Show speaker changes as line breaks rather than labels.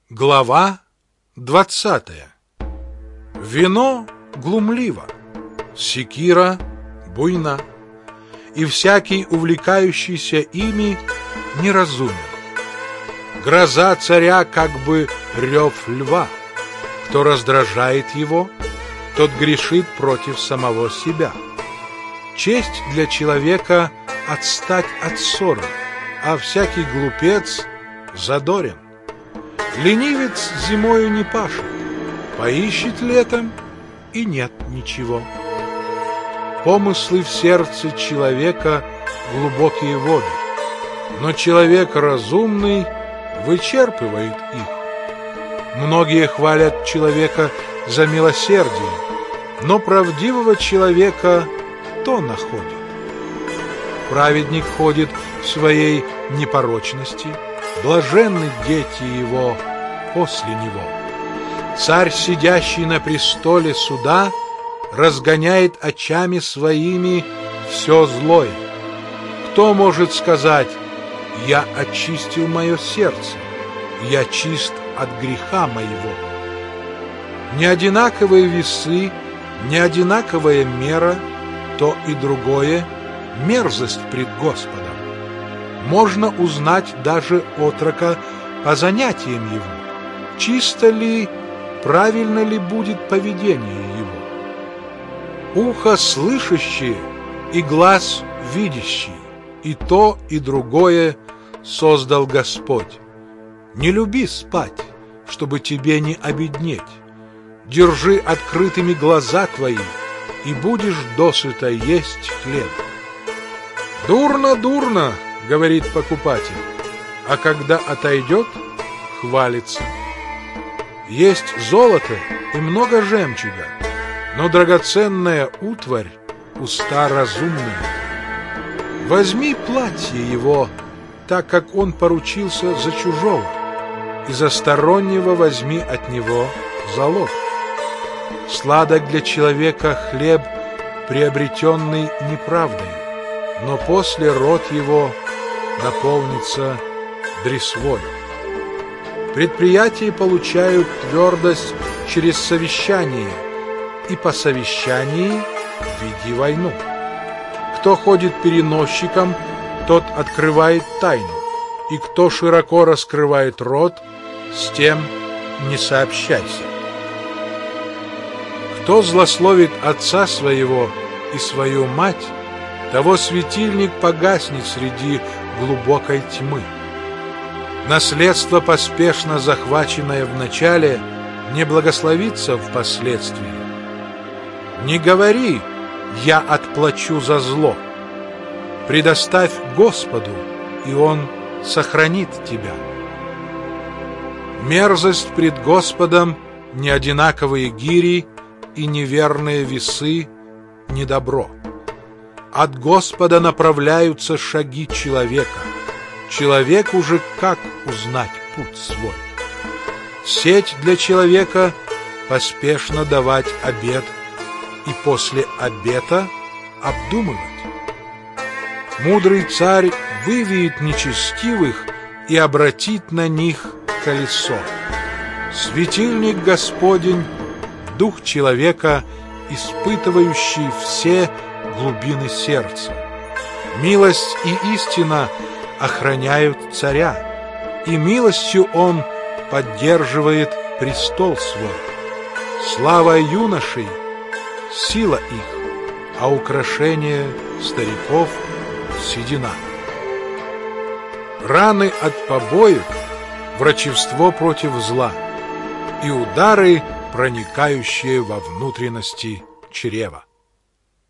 Глава 20. Вино глумливо, секира буйна, и всякий, увлекающийся ими, неразумен. Гроза царя, как бы рев льва. Кто раздражает его, тот грешит против самого себя. Честь для человека — отстать от ссоры, а всякий глупец задорен. Ленивец зимою не пашет, поищет летом, и нет ничего. Помыслы в сердце человека — глубокие воды, но человек разумный вычерпывает их. Многие хвалят человека за милосердие, но правдивого человека кто находит? Праведник ходит в своей непорочности, блаженны дети его после него. Царь, сидящий на престоле суда, разгоняет очами своими все злое. Кто может сказать: «Я очистил мое сердце, я чист от греха моего»? Не одинаковые весы, не одинаковая мера, то и другое — мерзость пред Господом. Можно узнать даже отрока по занятиям его, чисто ли, правильно ли будет поведение его. Ухо слышащее и глаз видящий, и то, и другое создал Господь. Не люби спать, чтобы тебе не обеднеть. Держи открытыми глаза твои, и будешь досыта есть хлеб. «Дурно, дурно», — говорит покупатель, а когда отойдет, хвалится. Есть золото и много жемчуга, но драгоценная утварь — уста разумные. Возьми платье его, так как он поручился за чужого, и за стороннего возьми от него залог. Сладок для человека хлеб, приобретенный неправдой, но после рот его наполнится дресвой. Предприятия получают твердость через совещание, и по совещании веди войну. Кто ходит переносчиком, тот открывает тайну, и кто широко раскрывает рот, с тем не сообщайся. Кто злословит отца своего и свою мать, того светильник погаснет среди глубокой тьмы. Наследство, поспешно захваченное в начале, не благословится впоследствии. Не говори: «Я отплачу за зло». Предоставь Господу, и Он сохранит тебя. Мерзость пред Господом — неодинаковые гири, и неверные весы — недобро. От Господа направляются шаги человека. Человеку же как узнать путь свой? Сеть для человека — поспешно давать обет, и после обета обдумывать. Мудрый царь вывеет нечестивых и обратит на них колесо. Светильник Господень — дух человека, испытывающий все глубины сердца. Милость и истина охраняют царя, и милостью он поддерживает престол свой. Слава юношей — сила их, а украшение стариков — седина. Раны от побоев — врачевство против зла, и удары, проникающие во внутренности чрева.